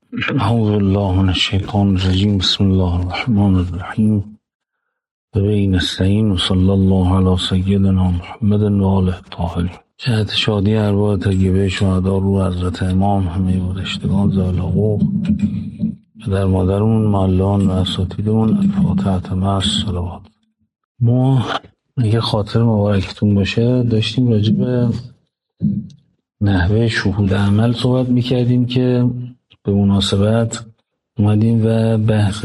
اعوذ بالله من الشیطان الرجیم. بسم الله الرحمن الرحیم. و به نستعین و صلی الله علی سیدنا محمد و آله الطاهرین. جهت شادی ارواح طیبه شهدا رو حضرت امام همه گذشتگان زالقو پدر مادرمون معلان و اساتیدمون الفاتحه مع الصلوات. ما اگه خاطر مبارکتون باشه داشتیم راجع به نحوه شهود عمل صحبت میکردیم که به مناسبت اومدیم و بحث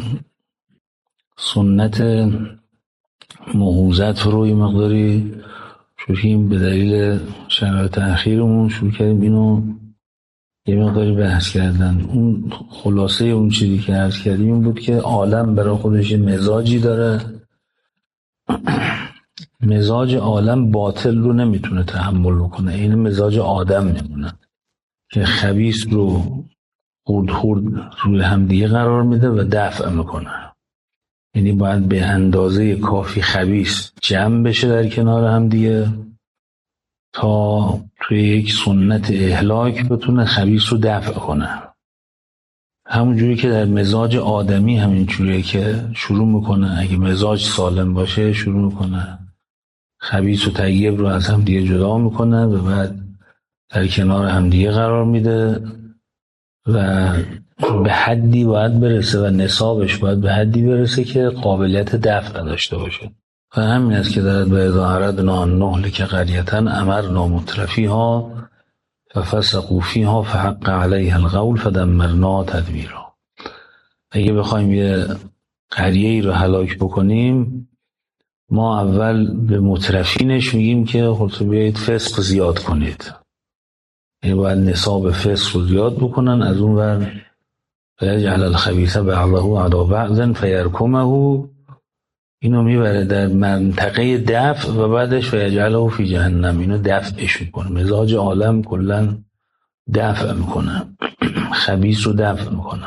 سنت موعظت رو یه مقداری شروعیم به دلیل شرایط اخیرمون شروع کردیم اینو یه مقداری بحث کردن. اون خلاصه اون چیزی که عرض کردیم این بود که عالم برای خودش مزاجی داره، مزاج عالم باطل رو نمیتونه تحمل بکنه، این مزاج آدم نمونه که خبیث رو خورد روی همدیگه قرار میده و دفع میکنه. یعنی باید به اندازه کافی خبیث جمع بشه در کنار همدیگه تا توی یک سنت اهلاک بتونه خبیث رو دفع کنه. همونجوری که در مزاج آدمی همینجوریه که شروع میکنه، اگه مزاج سالم باشه شروع میکنه خبیث و طیب رو از همدیگه جدا میکنه و بعد در کنار همدیگه قرار میده و به حدی باید برسه و نصابش باید به حدی برسه که قابلیت دفع داشته باشه. و همین است که در به اذا اردنا ان نهلک قریة امرنا مترفیها ففسقوا فیها فحق علیها القول فدمرناها تدمیرا. اگه بخوایم یه قریه‌ای رو هلاک بکنیم ما اول به مترفینش میگیم که خودتو بیایید فسق زیاد کنید، یعنی باید نصاب فسق رو زیاد بکنن. از اون ور فیجعل الخبیث بعضه علی بعض فیرکمه، اینو میبره در منطقه دفع و بعدش فیجعله فی جهنم، اینو دفعش میکنه. مزاج عالم کلا دفع میکنه، خبیث رو دفع میکنه.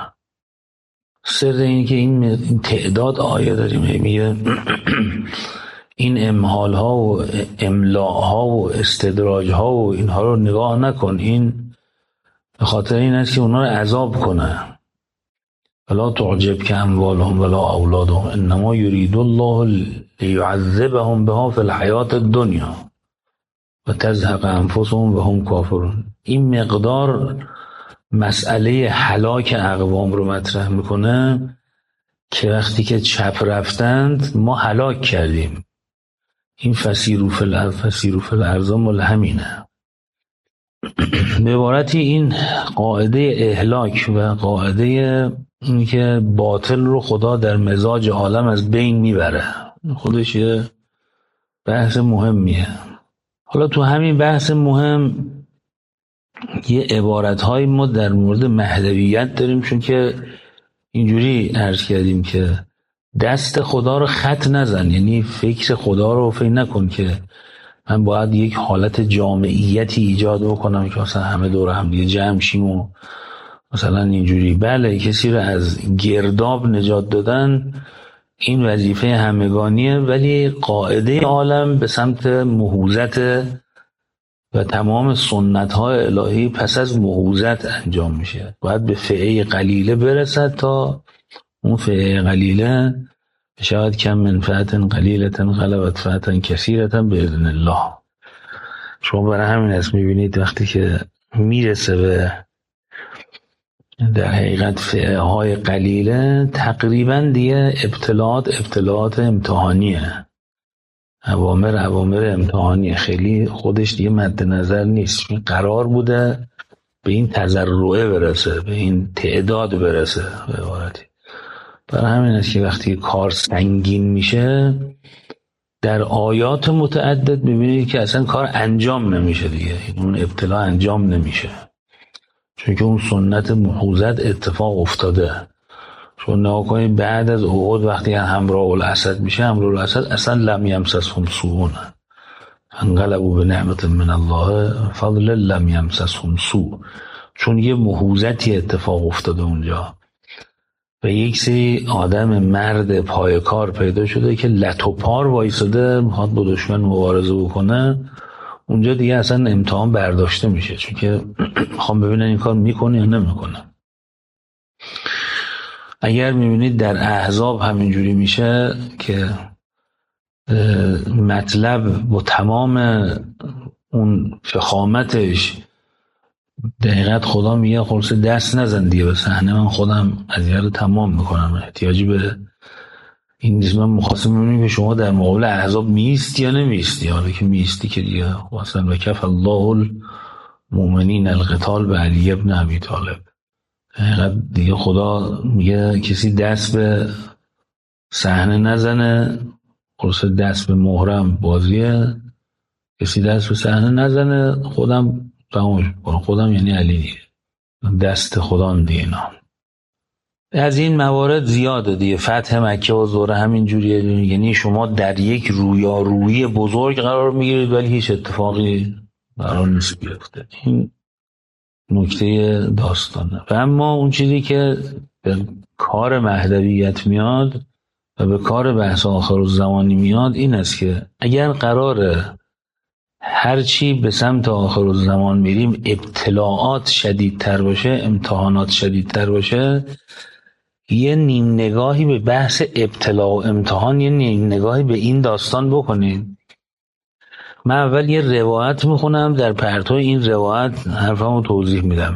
سر این که این تعداد آیه داریم میگه این امهال ها و املاء ها و استدراج ها و اینها رو نگاه نکن، این به خاطر این است که اونا رو عذاب کنه. ولا تعجب که اموالهم ولا اولادهم انما یرید الله لیعذبهم بها فی الحیات الدنیا و تزهق انفسهم و هم کافرون. این مقدار مسئله هلاک اقوام رو مطرح میکنه که وقتی که چپ رفتند ما هلاک کردیم. این فسیروا فی الارض فسیروا فی الارض مال همینه. به عبارتی این قاعده اهلاک و قاعده این که باطل رو خدا در مزاج عالم از بین میبره خودش یه بحث مهمیه. حالا تو همین بحث مهم یه عبارت‌های ما در مورد مهدویت داریم، چون که اینجوری عرض کردیم که دست خدا رو خط نزن، یعنی فکر خدا رو فکر نکن که من باید یک حالت جامعیتی ایجاد بکنم که مثلا همه دور هم دیگه جمع شیم و مثلا اینجوری. بله کسی رو از گرداب نجات دادن این وظیفه همگانیه، ولی قاعده عالم به سمت موعظت و تمام سنت‌های الهی پس از موعظت انجام میشه. باید به فئه قلیله برسد تا اون فئه قلیله شاید کم من فئة قلیلة غلبت فئة کثیرة باذن الله. شما برای همین است میبینید وقتی که میرسه به در حقیقت فئه های قلیله تقریبا دیگه ابتلاعات امتحانیه، اوامر امتحانیه، خیلی خودش دیگه مد نظر نیست. قرار بوده به این تضرعه برسه، به این تعداد برسه به عبارتی. برای همین است که وقتی کار سنگین میشه در آیات متعدد میبینید که اصلا کار انجام نمیشه دیگه، اون ابتلا انجام نمیشه، چون که اون سنت موعظت اتفاق افتاده. چون نگاه کنید بعد از احد وقتی همراه الاسد میشه، همراه الاسد اصلا لم یمسسهم سوء انقلبوا بنعمت من الله فضل لم یمسسهم سوء، چون یه موعظتی اتفاق افتاده اونجا و یک سری آدم مرد پایکار پیدا شده که لط و پار وایساده میخواد با دشمن مبارزه بکنه. اونجا دیگه اصلا امتحان برداشته میشه، چون که میخوام ببینن این کار میکنه یا نمیکنه. اگر میبینید در احزاب همینجوری میشه که مطلب با تمام اون فخامتش دقیقت خدا میگه خلاص دست نزن دیگه به صحنه، من خودم قضیه رو تمام میکنم، احتیاجی به این نیست. من مخواستم ببینیم که شما در مقابل احزاب میستی یا نمیستی. حالا که میستی که دیگه واسن و کف الله المؤمنین القتال به علی ابن ابی طالب. حقیقت دیگه خدا میگه کسی دست به صحنه نزنه، خلاص دست به محرم بازیه، کسی دست به صحنه نزنه، خودم تمامش کنم. خودم یعنی علی دیگه، دست خدا دیگه. اینا از این موارد زیاده دیگه. فتح مکه و زوره همین جوریه، یعنی شما در یک رویارویی بزرگ قرار میگیرید ولی هیچ اتفاقی قرار نیست بیفته. این نکته داستانه. و اما اون چیزی که به کار مهدویت میاد و به کار بحث آخرالزمانی میاد این است که اگر قراره هرچی به سمت آخرالزمان میریم ابتلاعات شدیدتر باشه، امتحانات شدیدتر باشه، یه نیم نگاهی به بحث ابتلا و امتحان، یه نیم نگاهی به این داستان بکنید. من اول یه روایت میخونم، در پرتو این روایت حرفمو توضیح میدم.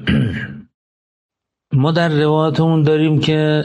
ما در روایتمون داریم که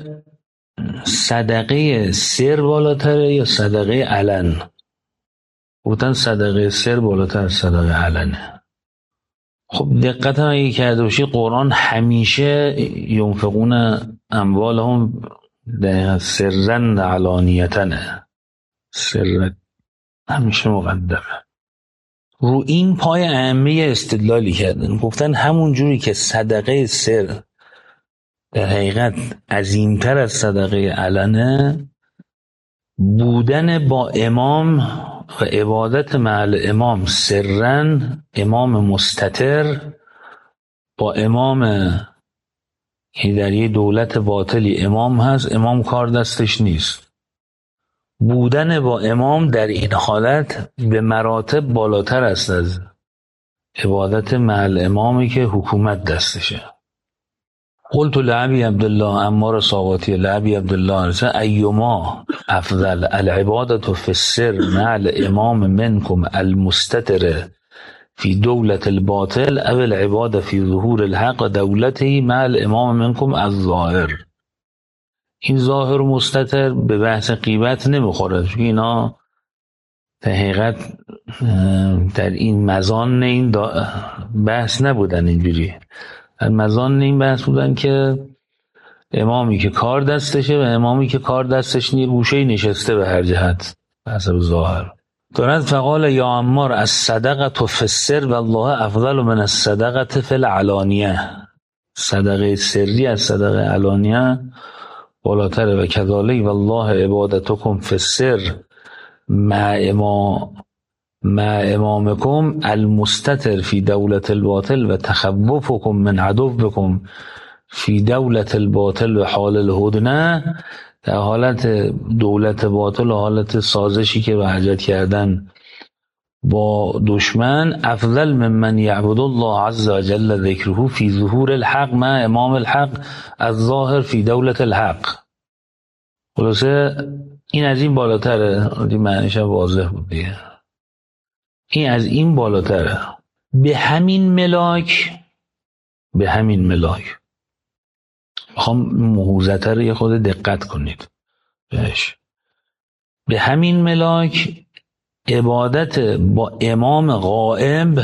صدقه سر بالاتره یا صدقه علن. گفتن صدقه سر بالاتر صدقه علنه. خب دقت هم اگه کرده باشید قرآن همیشه ینفقون اموالهم سرن علانیتنه، سر همیشه مقدمه. رو این پای اهمیه استدلالی کردن، گفتن همون جوری که صدقه سر در حقیقت عظیمتر از صدقه علنه، بودن با امام و عبادت مع امام سرن، امام مستتر با امام، یعنی در یه دولت باطلی امام هست، امام کار دستش نیست، بودن با امام در این حالت به مراتب بالاتر است از عبادت مع امامی که حکومت دستشه. قلت لعبی عبدالله عمار صاواتی لعبی عبدالله ایما افضل العبادت فی السر مع الامام منکم المستتر فی دولت الباطل او العبادت فی ظهور الحق دولتی مع الامام منکم الظاهر. این ظاهر و مستتر به بحث غیبت نمیخوره، چون اینا در حقیقت در این مزان این بحث نبودن. اینجوری در مزان این بحث بودن که امامی که کار دستشه و امامی که کار دستش نیست گوشه نشسته به هر جهت به حسب ظاهر. دارد فقال یا عمار از صدقه فی السر والله افضل من الصدقه فی العلانیه. صدقه سری از صدقه علانیه بالاتره. و کذالک والله عبادتکم فی السر مع امامکم المستتر فی دولت الباطل و تخوفکم من عدوکم فی دولت الباطل و حال الهدنه، در حالت دولت باطل و حالت سازشی که وحجت کردن با دشمن، افضل ممن یعبد الله عز و جل ذکره فی ظهور الحق مع امام الحق الظاهر فی دولت الحق. خلاصه این از این بالاتره. این معنیش واضح بود دیگه. این از این بالاتره. به همین ملاک میخوام موعظه رو یه خود دقت کنید بهش. به همین ملاک عبادت با امام غائب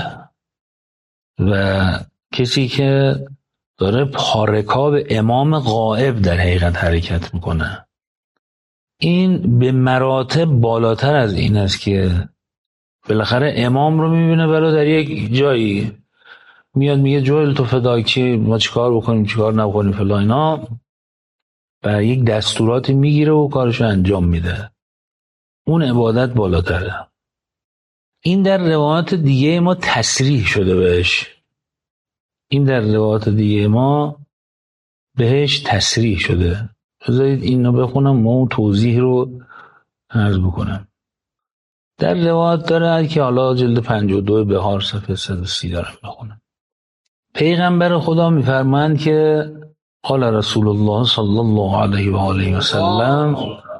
و کسی که داره پارکاب امام غائب در حقیقت حرکت میکنه، این به مراتب بالاتر از این است که بالاخره امام رو میبینه ولی در یک جایی میاد میگه جویل تو فداکی، ما چیکار بکنیم چیکار نکنیم فلان اینا، و یک دستوراتی میگیره و کارشو انجام میده. اون عبادت بالاتره. این در روایات دیگه ما تصریح شده بهش. این در روایات دیگه ما بهش تصریح شده. بذارید اینو بخونم ما اون توضیح رو عرض بکنم. در روایات داره که حالا جلد 52 بهار صفحه 130 دارم بخونم. پیغمبر خدا میفرمایند که قال رسول الله صلی الله علیه و آله و سلم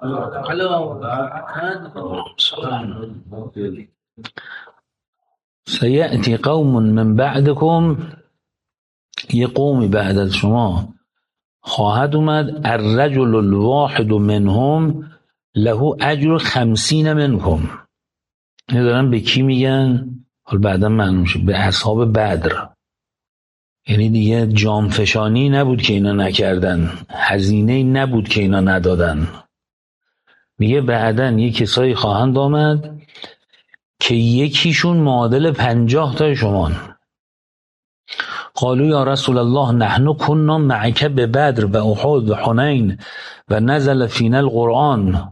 سیأتی قوم من بعدکم، یه قومی بعد از شما خواهد اومد، الرجل الواحد منهم له اجر 50 منکم. این دارن به کی میگن؟ حالا بعدا معلوم شد به اصحاب بدر. یعنی دیگه جامفشانی نبود که اینا نکردن، هزینه نبود که اینا ندادن. میگه بعدا یه کسایی خواهند آمد که یکیشون معادل 50 تا شمان. قالوا یا رسول الله نحن كنا معك ببدر و احد و حنین و نزل فینا القرآن.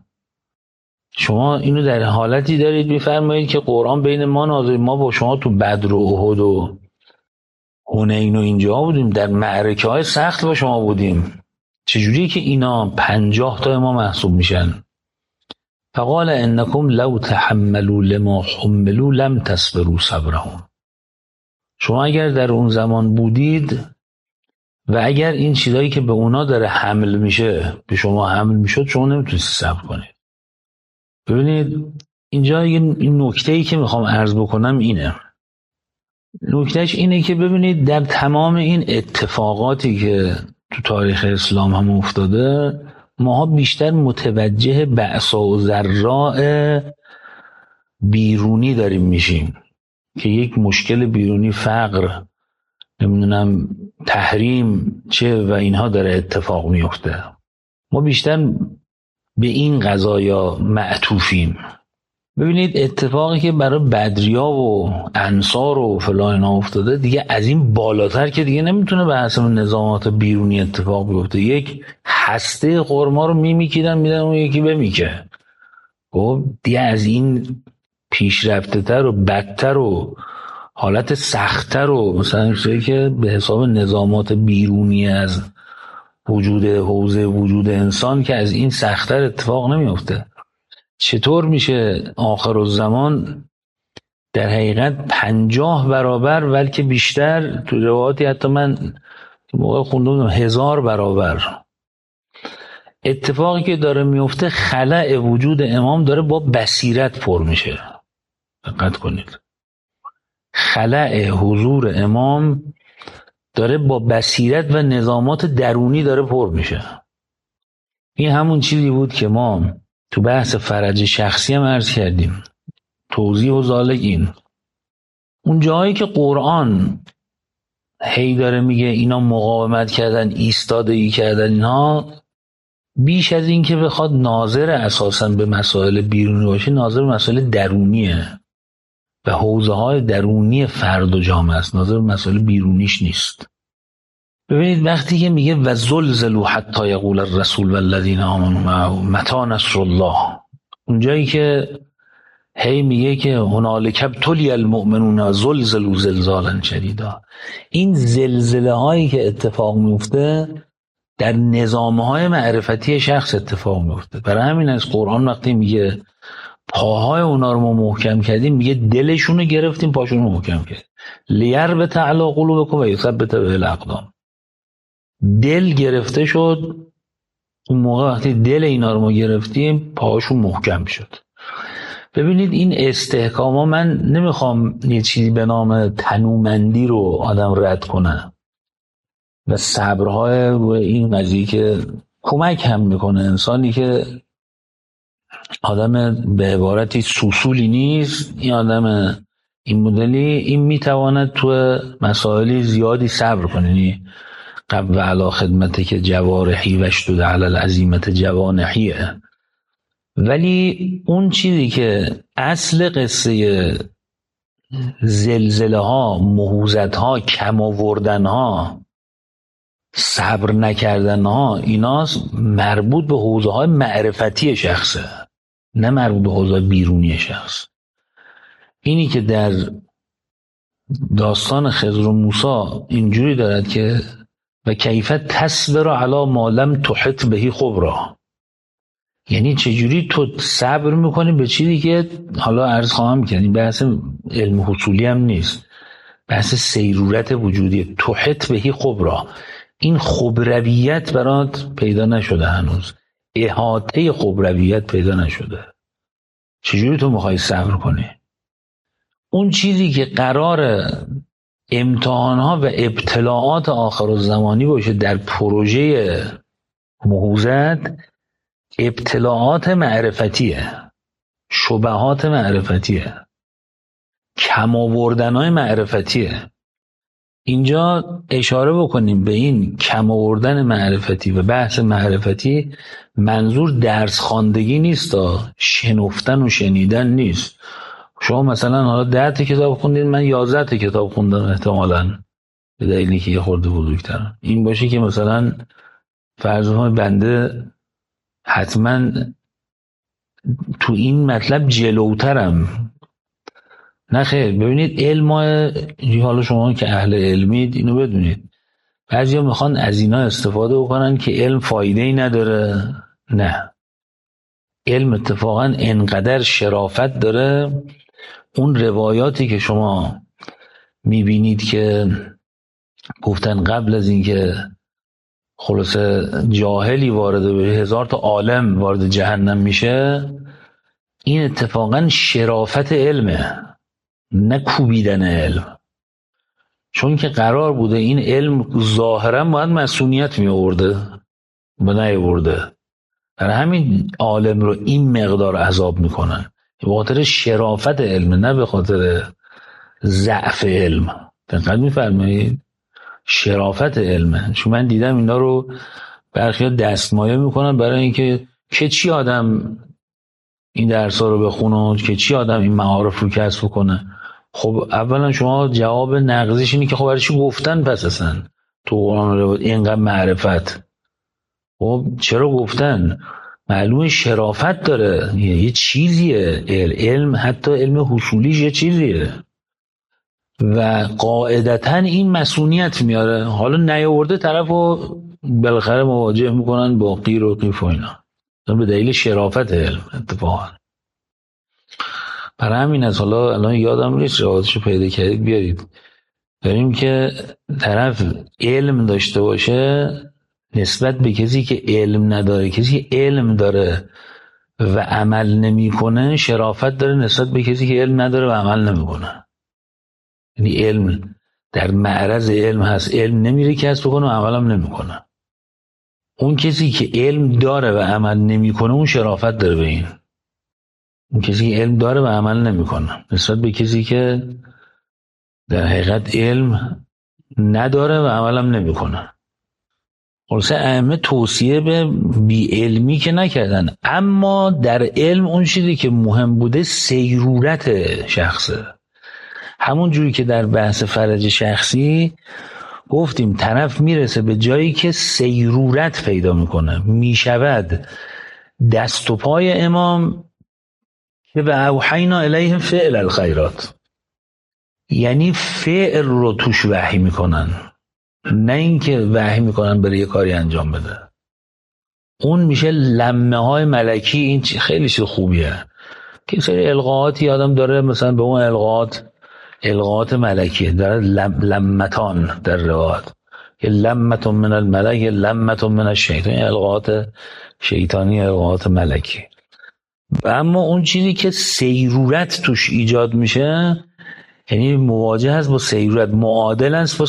شما اینو در حالتی دارید میفرمایید که قرآن بین ما نازل، ما با شما تو بدر و احد و حنین و اینجا بودیم، در معرکه های سخت با شما بودیم. چجوری که اینا 50 تا ما محسوب میشن؟ فقال انکم لو تحملوا لما حملوا لم تصبروا صبرهم. شما اگر در اون زمان بودید و اگر این چیزایی که به اونا داره حمل میشه به شما حمل میشد، شما نمیتونید صبر کنید. ببینید اینجا این نکته‌ای که میخوام عرض بکنم اینه. نکتهش اینه که ببینید در تمام این اتفاقاتی که تو تاریخ اسلام هم افتاده، ماها بیشتر متوجه بأسا و ضراء بیرونی داریم میشیم که یک مشکل بیرونی، فقر، نمیدونم تحریم چه و اینها داره اتفاق میفته. ما بیشتر به این قضایا معطوفیم. ببینید اتفاقی که برای بدریا و انصار و فلان اینا افتاده دیگه از این بالاتر که دیگه نمیتونه به حسب نظامات بیرونی اتفاق بیفته. یک هسته خرما رو میمیکیدن میدن اون یکی بمیکه. خب دیگه از این پیشرفته تر و بدتر و حالت سختتر و مثلا چیزی که به حساب نظامات بیرونی از وجود حوزه وجود انسان که از این سختتر اتفاق نمیفته. چطور میشه آخر الزمان در حقیقت 50 برابر بلکه بیشتر، تو روایاتی حتی من موقع خوندم 1000 برابر اتفاقی که داره میفته، خلأ وجود امام داره با بصیرت پر میشه. دقت کنید، خلأ حضور امام داره با بصیرت و نظامات درونی داره پر میشه. این همون چیزی بود که ما تو بحث فرج شخصی هم عرض کردیم. توضیح و ذالک این اون جایی که قرآن هی داره میگه اینا مقاومت کردن، ایستادگی کردن، اینها بیش از این که بخواد ناظر اساساً به مسائل بیرونی باشه، ناظر به مسائل درونیه و حوزه های درونی فرد و جامعه است، ناظر به مسائل بیرونیش نیست. ببینید وقتی که میگه و زلزلوا حتی یقول الرسول والذین آمنوا معه متی نصر الله، اونجایی که هی میگه که هنالک ابتلی المؤمنون زلزلوا زلزالا شدیدا، این زلزله هایی که اتفاق میفته در نظام های معرفتی شخص اتفاق میفته. برای همین از قرآن وقتی میگه پاهای اونا رو ما محکم کردیم، میگه دلشون رو گرفتیم پاشون رو محکم کردیم. لیربط علی قلوبکم و یثبت به الاقدام. دل گرفته شد اون موقع، وقتی دل اینا رو ما گرفتیم پاهاشون محکم شد. ببینید این استحکام ها، من نمیخوام یه چیزی به نام تنومندی رو آدم رد کنه و صبرهای روی این قضیه که کمک هم میکنه. انسانی که آدم به عبارتی سوسولی نیست، این آدم این مدلی، این میتواند تو مسائلی زیادی صبر کنه. قبل علا خدمته که جوارحی وشدود علی العزیمت جوانحیه. ولی اون چیزی که اصل قصه زلزله ها، مهوزت ها، کم آوردن ها، صبر نکردن ها، ایناست مربوط به حوزه های معرفتی شخصه، نه مربوط به حوزه بیرونی شخص. اینی که در داستان خضر و موسی اینجوری دارد که و کیف تصبر علی ما لم تحط بهی خبرا، یعنی چجوری تو صبر میکنی به چیزی که حالا عرض خواهم کرد، این بحث علم حصولی هم نیست، بحث سیرورت وجودی. تحط بهی خبرا، این خبرویت برات پیدا نشده هنوز، احاطه خبرویت پیدا نشده. چجوری تو میخوای صبر کنی؟ اون چیزی که قرار امتحانها و ابتلاعات آخر الزمانی باشه در پروژه موعظت، ابتلاعات معرفتیه، شبهات معرفتیه، کم آوردن‌های معرفتیه. اینجا اشاره بکنیم به این کم آوردن معرفتی و بحث معرفتی، منظور درس خواندگی نیست، شنفتن و شنیدن نیست. شما مثلا حالا 10 تا کتاب خوندید، من 11 تا کتاب خوندم احتمالاً، به دلیلی که یه خورده بزرگترم. این باشه که مثلا فرض کنید بنده حتما تو این مطلب جلوترم. نه خیر، ببینید علم، حالا شما که اهل علمید اینو بدونید، بعضیا میخوان از اینا استفاده بکنن که علم فایده‌ای نداره. نه، علم اتفاقا انقدر شرافت داره. اون روایاتی که شما میبینید که گفتن قبل از این که خلاصه جاهلی وارد به 1000 تا عالم وارد جهنم میشه، این اتفاقا شرافت علمه، نه کوبیدن علم. چون که قرار بوده این علم ظاهرا باید مسئولیت می آورده و نیاورده، برای همین عالم رو این مقدار عذاب میکنن، به خاطر شرافت علم، نه به خاطر ضعف علم. دقت میفرمایید؟ شرافت علمه. چون من دیدم اینا رو برخی دستمایه میکنن برای اینکه که چی آدم این درس‌ها رو بخونه، که چی آدم این معارف رو کسب کنه. خب اولا شما جواب نقضش اینه که خب برای چی گفتن پس اصلا تو قرآن رو اینقدر معرفت؟ خب چرا گفتن؟ معلومه شرافت داره، یه چیزیه. علم حتی علم حصولیش یه چیزیه و قاعدتا این مسئولیت میاره. حالا نیاورده طرف رو بالاخره مواجه میکنن با قیر و قیف و اینا، به دلیل شرافت علم اتفاقا. برای همین از حالا الان یادم نیست روایتشو پیدا کردید بیارید، داریم که طرف علم داشته باشه نسبت به کسی که علم نداره. کسی که علم داره و عمل نمیکنه شرافت داره نسبت به کسی که علم نداره و عمل نمیکنه. یعنی علم در معرض علم هست، علم نمیره کسب بکنه و عمل هم نمیکنه. اون کسی که علم داره و عمل نمیکنه اون شرافت داره به این. اون کسی که علم داره و عمل نمیکنه نسبت به کسی که در حقیقت علم نداره و عمل هم نمیکنه. خلاصه ائمه توصیه به بی علمی که نکردن، اما در علم اون چیزی که مهم بوده سیرورت شخصه. همون جوری که در بحث فرج شخصی گفتیم طرف میرسه به جایی که سیرورت پیدا میکنه، میشود دست و پای امام که به اوحینا الیهم فعل الخیرات، یعنی فعل رو توش وحی میکنن، نه اینکه وحی میکنن برای یه کاری انجام بده. اون میشه لمه های ملکی. این خیلی چیز خوبیه که سری القاعاتی آدم داره، مثلا به اون القاعات ملکیه داره، لمتان در روایت، یه لمتون من الملک، یه لمتون من الشیطان، القاعات شیطانی، القاعات ملکی. و اما اون چیزی که سیرورت توش ایجاد میشه، یعنی مواجه هست با سیرورت، معادل است با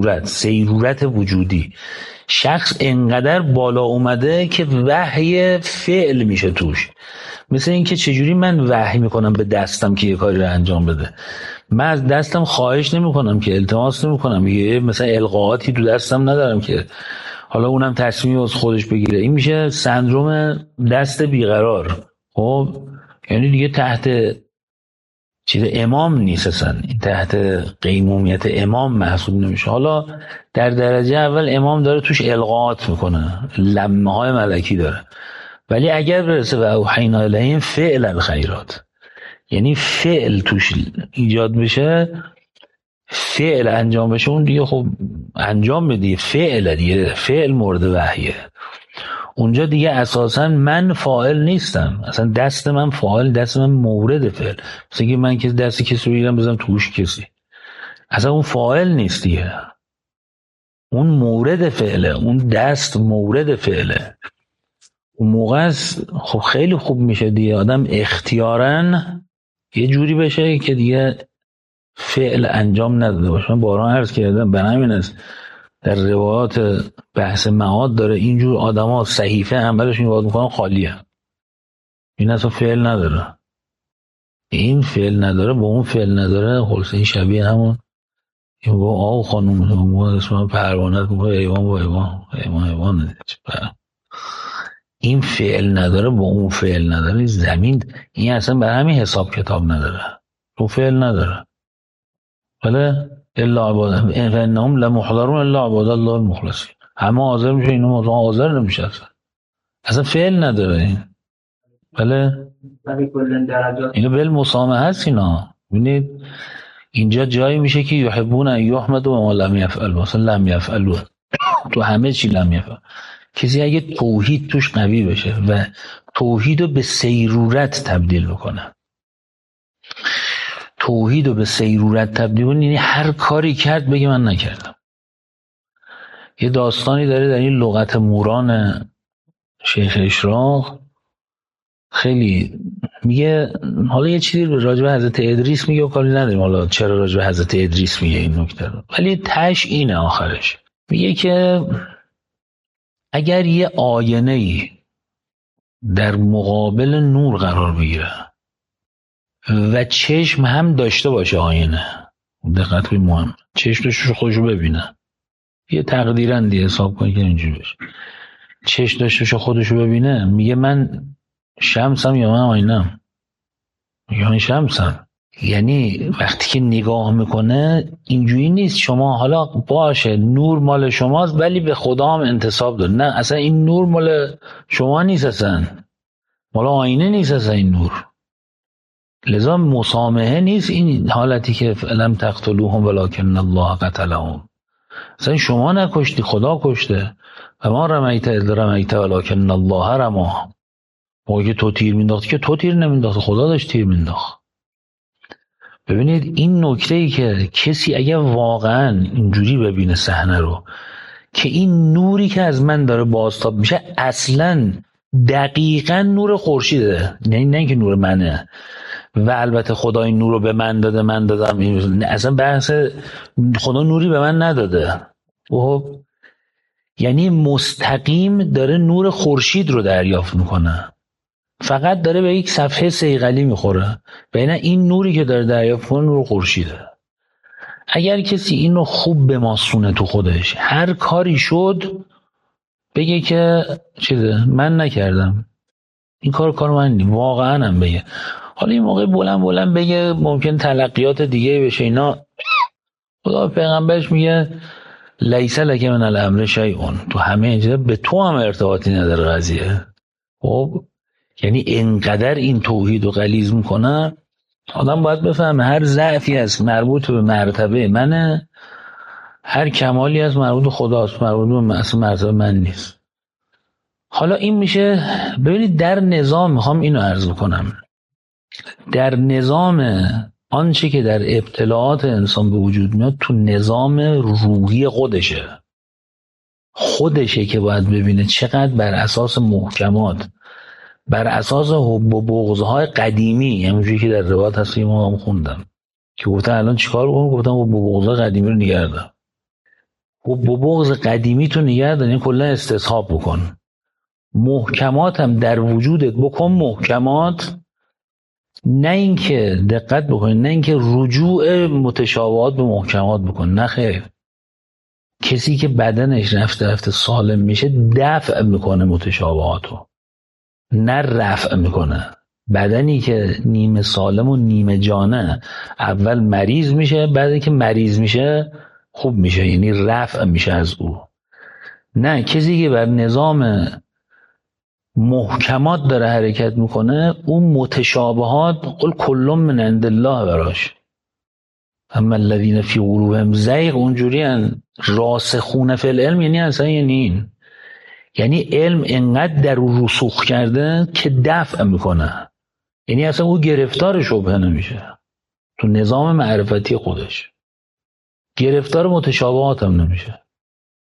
سیرورت وجودی. شخص انقدر بالا اومده که وحی فعل میشه توش. مثل این که چجوری من وحی میکنم به دستم که یه کاری رو انجام بده. من از دستم خواهش نمیکنم که، التماس نمیکنم، مثلا القاعاتی تو دستم ندارم که حالا اونم تصمیمی از خودش بگیره. این میشه سندروم دست بیقرار. خب یعنی دیگه تحت چیز امام نیست اصلا، تحت قیمومیت امام محسوب نمیشه. حالا در درجه اول امام داره توش القاعات میکنه، لمه های ملکی داره، ولی اگر برسه به اوحینا الیهم فعل الخیرات، یعنی فعل توش ایجاد بشه، فعل انجام بشه، اون دیگه خب انجام بده، فعل دیگه، فعل مورد وحیه. اونجا دیگه اساسا من فاعل نیستم، اصلا دست من فاعل، دست من مورد فعل. مثلا که من که دست کسی رو بگیرم بزنم توش کسی، اصلا اون فاعل نیست دیگه. اون مورد فعله، اون دست مورد فعله. اون موقع است خب خیلی خوب میشه دیگه آدم اختیاراً یه جوری بشه که دیگه فعل انجام نداده باشه. من بارها عرض کردم به همین است در روایات بحث معاد داره اینجور آدما صحیفه عملشون وارد میکنن خالیه، این اصلا فعل نداره، این فعل نداره با اون فعل نداره. خلاص این شبیه همون این گفت آقا خانم ما اسم پروانت گفت ایوان با ایوان این فعل نداره با اون فعل نداره. زمین این اصلا برای همین حساب کتاب نداره، تو فعل نداره. بله الا عباد انهم لمحضرون الا عباد الله المخلصین، همه حاضر میشه، اینو حاضر نمیشه اصلا فعل نداره این. بله اینو بالمسامحه هست. اینا ببینید اینجا جایی میشه که یحبون ان یحمدوا و ما لم یفعلوا، مثلا لم یفعلوا تو همه چی لم یفعل. کسی اگه توحید توش قوی بشه و توحید رو به سیرورت تبدیل بکنه، توحید رو به سیرورت تبدیل کنه یعنی هر کاری کرد بگه من نکردم. یه داستانی داره در این لغت موران شیخ اشراق، خیلی میگه حالا یه چیزی راجع به حضرت ادریس میگه و کاری نداریم حالا چرا راجع به حضرت ادریس میگه این نکته رو، ولی تش اینه آخرش میگه که اگر یه آینه‌ای در مقابل نور قرار بگیره و چشم هم داشته باشه، آینه دقت کنید مهم، چشم داشته خودشو ببینه، یه تقدیراً دیگه حساب کنید که اینجوری بشه، چشم داشته خودشو ببینه، میگه من شمسم یا من آینم؟ میگه من شمسم. یعنی وقتی که نگاه میکنه اینجوری نیست شما حالا باشه نور مال شماست ولی به خدا هم انتساب داره، نه اصلا این نور مال شما نیست، اصلا مال آینه نیست اصلا این نور. لذا مسامحه نیست این حالتی که لم تقتلوهم ولکن الله قتلهم، اصلا شما نکشتی خدا کشته. و ما رمیت اذ رمیت ولکن الله رما، موقعی که تو تیر مینداختی که تو تیر نمینداخت، خدا داشت تیر مینداخت. ببینید این نکته ای که کسی اگه واقعا اینجوری ببینه صحنه رو که این نوری که از من داره بازتاب میشه اصلا دقیقاً نور خورشیده، نه اینکه نور منه و البته خدا این نور رو به من داده من دادم، اصلا بحث خدا نوری به من نداده. یعنی مستقیم داره نور خورشید رو دریافت میکنه، فقط داره به یک صفحه صیقلی میخوره، بین این نوری که داره دریافت کنه نور خورشیده. اگر کسی این رو خوب بماسونه تو خودش، هر کاری شد بگه که چیزه من نکردم، این کار من نیم، واقعا هم بگه. حالا این موقع بلند بگه ممکن تلقیات دیگه بشه اینا، خدا پیغمبرش میگه لیس لک من الامر شیء، تو همه اینجا به تو هم ارتباطی نداره قضیه. خب یعنی انقدر این توحید رو غلیظ میکنه آدم باید بفهمه هر ضعفی هست مربوط به مرتبه منه، هر کمالی هست مربوط به خداست، مربوط به مرتبه من نیست. حالا این میشه ببینید در نظام، میخوام اینو عرض بکنم، در نظام آنچه که در ابتلاعات انسان به وجود میاد تو نظام روحی خودشه که باید ببینه چقدر بر اساس محکمات، بر اساس حب و بغض‌های قدیمی، همونجوری که در روایت هست ما هم خوندم که گفتن الان چیکار بکنم، گفتن حب و بغض‌های قدیمی رو نگه دار، حب و بغض قدیمی تو نگه دار، یعنی کلا استصحاب بکن، محکمات هم در وجودت بکن محکمات، نه اینکه دقت بکنید، نه اینکه رجوع متشابهات به محکمات بکن، نه خیر. کسی که بدنش رفته سالم میشه دفع میکنه متشابهاتو، نه رفع میکنه. بدنی که نیمه سالم و نیمه جانه اول مریض میشه، بعد که مریض میشه خوب میشه، یعنی رفع میشه از او. نه، کسی که بر نظام محکمات داره حرکت میکنه اون متشابهات قل کل من عند الله براش، اما الذین فی قلوبهم زیغ اونجوری راسخون فی العلم، یعنی اصلا یعنی علم انقدر در او رسوخ کرده که دفع میکنه، یعنی اصلا او گرفتار شبهه نمیشه تو نظام معرفتی خودش، گرفتار متشابهات هم نمیشه.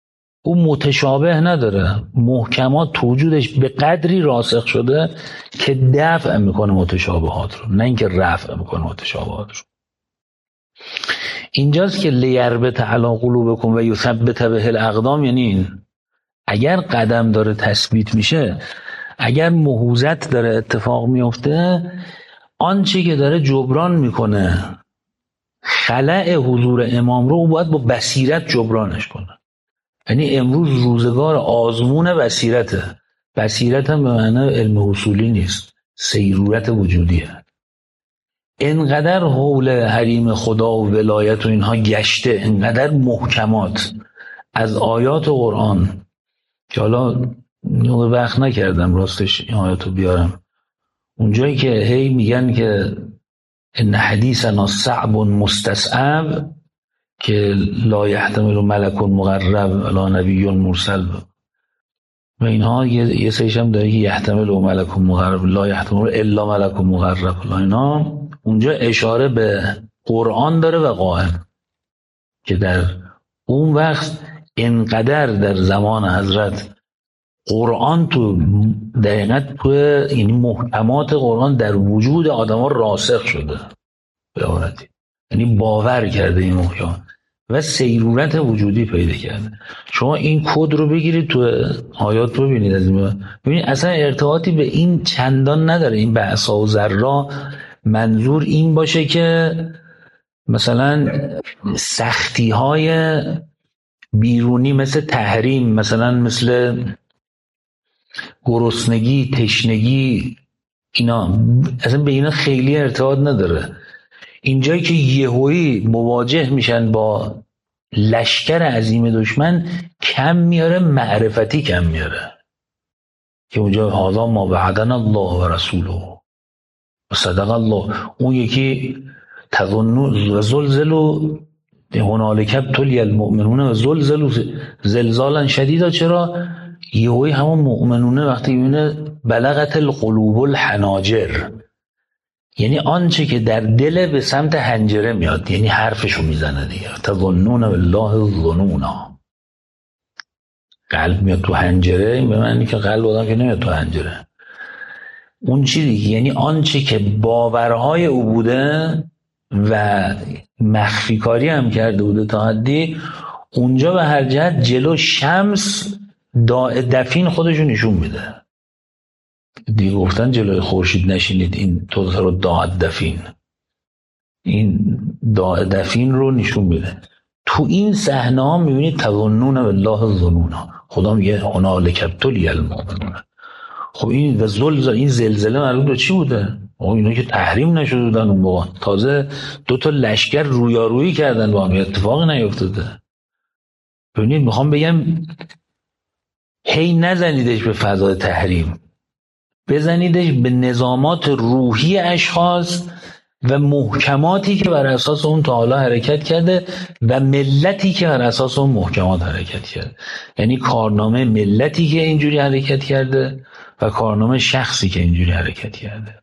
او متشابه نداره، محکمات تو وجودش به قدری راسخ شده که دفع میکنه متشابهات رو، نه اینکه رفع میکنه متشابهات رو. اینجاست که لیربط علی قلوبکم و یثبت به الاقدام، یعنی این اگر قدم داره تثبیت میشه، اگر مهوزت داره اتفاق میفته، آنچه که داره جبران میکنه خلأ حضور امام رو، باید با بصیرت جبرانش کنه. یعنی امروز روزگار آزمون بصیرته. بصیرت هم به معنی علم حصولی نیست، سیرورت وجودیه. انقدر حول حریم خدا و ولایت و اینها گشته، انقدر محکمات از آیات قرآن که حالا وقت نکردم راستش این آیاتو بیارم، اونجایی که هی میگن که ان حدیثنا صعب مستصعب، که لا یحتمل ملک مقرب لا نبی مرسل و اینها، یه سریش هم داره که یحتمل ملک مقرب لا یحتمل الا ملک مقرب لا، اینا اونجا اشاره به قرآن داره و قائم، که در اون وقت انقدر در زمان حضرت قرآن تو دقیقت تو یعنی محکمات قرآن در وجود آدم ها راسخ شده به عبارتی، یعنی باور کرده این محکمات و سیرورت وجودی پیدا کرده. شما این کد رو بگیرید تو آیات رو ببینید، از این ببینید اصلا ارتباطی به این چندان نداره. این بحثا و ذرا منظور این باشه که مثلا سختی های بیرونی مثل تحریم، مثلا مثل گرسنگی، تشنگی، اینا اصلا به اینا خیلی ارتباط نداره. اینجایی که یهویی مواجه میشن با لشکر عظیم دشمن، کم میاره معرفتی کم میاره، که اونجا هذا ما وعدنا الله و رسوله و صدق الله. اون یکی تظنون و زلزلوا هنالک ابتلی المؤمنون و زلزلوا زلزالا شدیدا. چرا؟ یهویی همون مؤمنونه وقتی میبینه بلغت القلوب الحناجر، یعنی آنچه که در دل به سمت حنجره میاد، یعنی حرفشو میزنه دیگه. تظنون بالله الظنونا، قلب میاد تو حنجره، به معنی که قلب آدم که نمیاد تو حنجره، اون چی دیگه، یعنی آنچه که باورهای او بوده و مخفی کاری هم کرده بوده تا حدی، اونجا به هر جهت جلو شمس دفین خودشو نشون میده دیگه. گفتن جلوی خورشید نشینید، این توضیح رو دفین، این دفین رو نشون میده. تو این صحنه ها میبینید تظنون بالله الظنون، خدا میگه هنالک ابتلی المؤمنون. خب این این زلزله مربوط به چی بوده؟ اینا که تحریم نشده بودن اون موقع، تازه دوتا لشکر رویارویی کردن با هم، اتفاقی نیفتاده. ببینید میخوام بگم هی نزنیدش به فضای تحریم، بزنیدش به نظامات روحی اشخاص و محکماتی که بر اساس اون تا حالا حرکت کرده و ملتی که بر اساس اون محکمات حرکت کرده. یعنی کارنامه ملتی که اینجوری حرکت کرده و کارنامه شخصی که اینجوری حرکت کرده.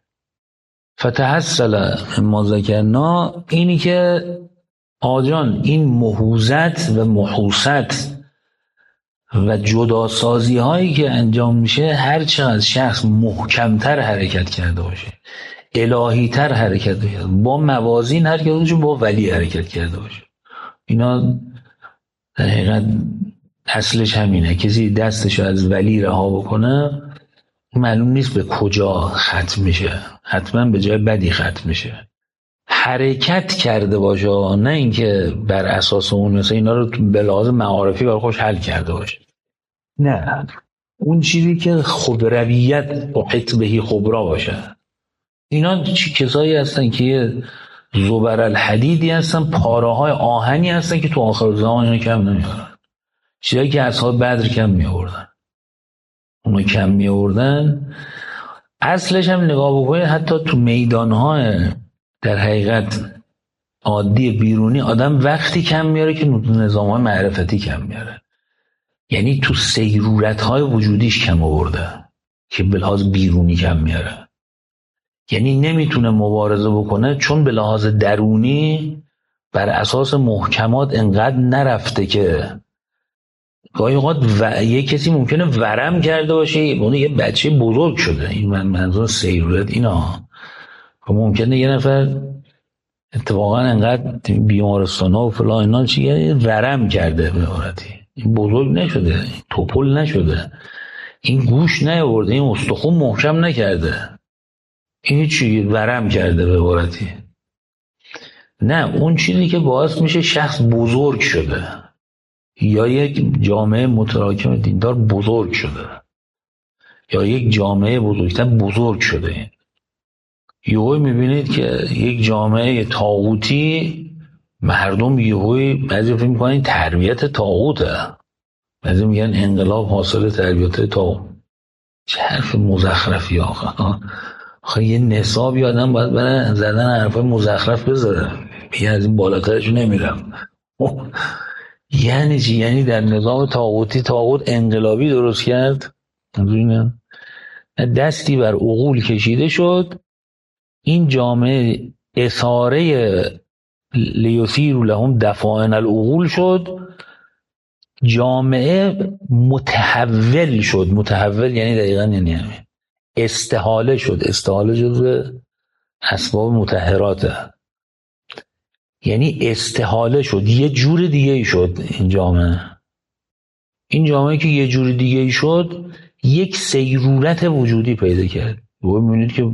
فتحصل ما ذکرنا، اینی که آجان این مهوزت و محوست و جداسازی هایی که انجام میشه، هر چقدر شخص محکمتر حرکت کرده باشه، الهیتر حرکت کرده، با موازین حرکت کرده، با ولی حرکت کرده باشه، اینا در حقیقت اصلش همینه. کسی دستشو از ولی رها بکنه، معلوم نیست به کجا ختم میشه، حتما به جای بدی ختم میشه. حرکت کرده باشه، نه اینکه بر اساس اون مثلا اینا رو به لحاظ معارفی برای خوش حل کرده باشه، نه، اون چیزی که خبرویت و حتبهی خبرا باشه. اینا کسایی هستن که زبر الحدیدی هستن، پاره های آهنی هستن که تو آخر زمان اینا کم نمیارن. چیزایی که اصحاب بدر کم میآوردن، اونا کم میآوردن. اصلش هم نگاه بکنید، حتی تو میدان‌های در حقیقت عادی بیرونی، آدم وقتی کم میاره که نظام‌های معرفتی کم میاره، یعنی تو سیرورت‌های وجودیش کم آورده که به لحاظ بیرونی کم میاره. یعنی نمیتونه مبارزه بکنه چون به لحاظ درونی بر اساس محکمات انقدر نرفته که گاهی اوقات یه کسی ممکنه ورم کرده باشه، اون یه بچه بزرگ شده، این منظور سیرورت اینا. ممکنه یه نفر اتفاقا انقدر بیمارستان ها و فلان اینا چیه ورم کرده به عبارتی، این بزرگ نشده، این توپل نشده، این گوش نیاورده، این استخون محکم نکرده، این چی ورم کرده به عبارتی. نه، اون چیزی که باعث میشه شخص بزرگ شده یا یک جامعه متراکم دیندار بزرگ شده یا یک جامعه بزرگتر بزرگ شده. یهویی میبینید که یک جامعه طاغوتی مردم یهویی بعضی فکر میکنن تربیت طاغوته، بعضی میگن انقلاب حاصل تربیت طاغوت. چه حرف مزخرفی آخه یه نصابی آدم باید برای زدن حرف مزخرف بذاره، میگه از این بالاترش نمیرم. یعنی چی؟ یعنی در نظام طاغوتی طاغوت انقلابی درست کرد، دستی بر عقول کشیده شد، این جامعه اثاره لیثیر لهم دفائن العقول شد، جامعه متحول شد. متحول یعنی دقیقاً یعنی همین، استحاله شد. استحاله جزو اسباب مطهراته، یعنی استحاله شد، یه جور دیگه ای شد این جامعه. این جامعه که یه جور دیگه ای شد یک سیرورت وجودی پیدا کرد. و می‌بینید که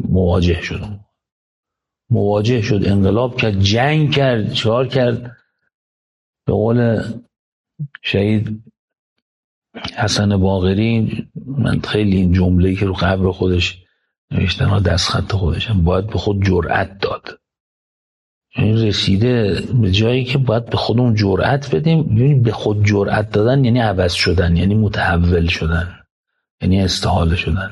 مواجه شد، انقلاب کرد، جنگ کرد، چهار کرد. به قول شهید حسن باقری، من خیلی این جمله‌ای که رو قبر خودش نوشتن ها دستخط خودشم، باید به خود جرأت داد. یعنی رسیده به جایی که باید به خودمون جرأت بدیم. یعنی به خود جرأت دادن یعنی عوض شدن، یعنی متحول شدن، یعنی استحاله شدن.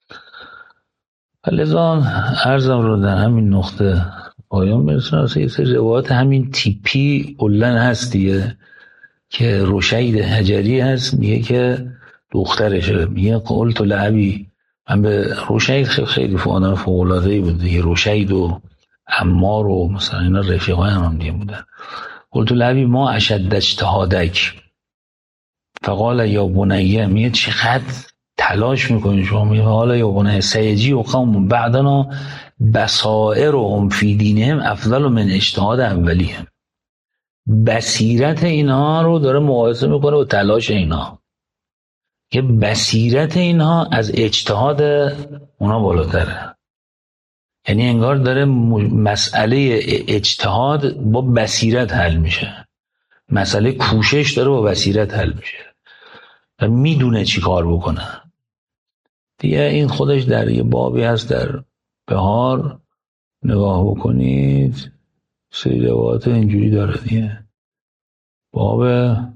لذا عرضم رو در همین نقطه پایان برسونم. یه سری روایات همین تیپی کلن هست دیگه، که رشید حجری هست، میگه که دخترشه، میگه قلت لعبی، من به رشید خیلی آدم فوق‌العاده‌ای بود دیگه، رشید و عمار و مثلا اینا رفیقای هم دیگه بودن. قلت لعبی ما اشد اجتهادک فقال یا بنیه، میگه چقدر تلاش میکنی شما، میگه حالا یا بنیه سیجی و قوم بعدنا بصائرهم فی دینهم افضل من اجتهاد اولیهم. بصیرت اینها رو داره مقایسه میکنه با تلاش اینها، که بصیرت اینها از اجتهاد اونا بالاتره. یعنی انگار داره مسئله اجتهاد با بصیرت حل میشه، مسئله کوشش داره با بصیرت حل میشه و میدونه چی کار بکنه دیگه. این خودش در یه بابی هست در بهار، نگاه بکنید سری روایات اینجوری داره دیگه. باب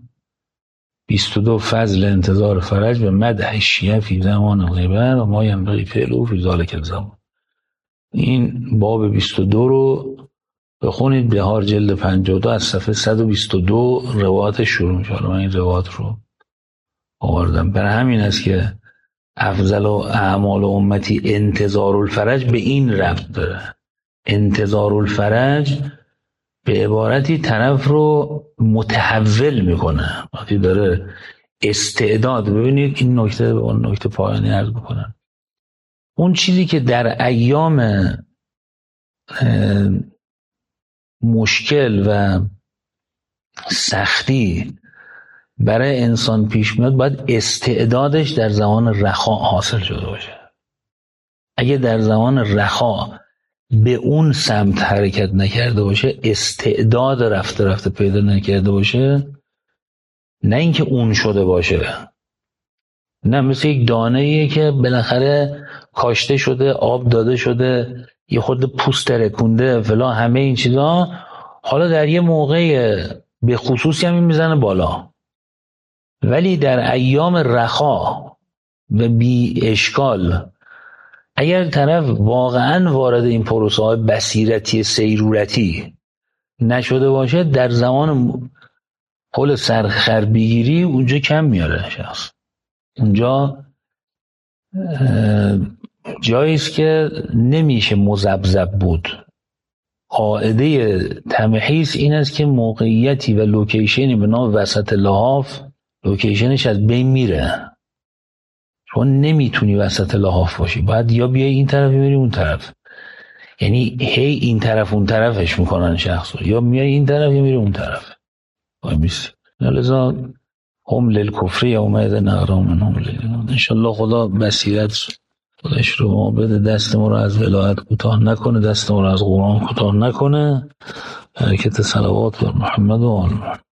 22 فضل انتظار فرج به مدح شیعه فی زمان غیبر و ما ینبغی فعله فی ذلک الزمان. این باب 22 رو بخونید، بهار جلد 52 از صفحه 122 روایات شروع میشه. من این روایات رو آوردم، برای همین است که افضل و اعمال امتی انتظار الفرج به این ربط داره. انتظار الفرج به عبارتی طرف رو متحول میکنه، وقتی داره استعداد. ببینید این نکته، اون نکته پایانی عرض بکنم، اون چیزی که در ایام مشکل و سختی برای انسان پیش میاد، باید استعدادش در زمان رخا حاصل شده باشه. اگه در زمان رخا به اون سمت حرکت نکرده باشه، استعداد رفته رفته پیدا نکرده باشه، نه اینکه اون شده باشه، نه مثل یک دانه‌ایه که بالاخره کاشته شده، آب داده شده، یه خورده پوست ترکونده فلان، همه این چیزا حالا در یه موقع به خصوصی هم میزنه بالا. ولی در ایام رخا و بی اشکال اگر طرف واقعا وارد این پروسه های بصیرتی سیرورتی نشده باشه، در زمان پل سرخر بگیری اونجا کم میاره شخص. اونجا جاییست که نمیشه مذبذب بود. قاعده تمحیص این است که موقعیتی و لوکیشنی به نام وسط لحاف، لوکیشنش از بین میره. چون نمیتونی وسط لحاف باشی، باید یا بیای این طرف یا بری اون طرف. یعنی هی این طرف اون طرفش میکنن شخصو، یا میای این طرف یا میری اون طرف. وای میسی. لذا هم للکفر یومئذ نغرا منهم لیلا. انشالله خدا بصیرت خودش رو ما بده، دست ما رو از ولایت کوتاه نکنه، دست ما رو از قرآن کوتاه نکنه. حرکت صلوات بر محمد و آل محمد.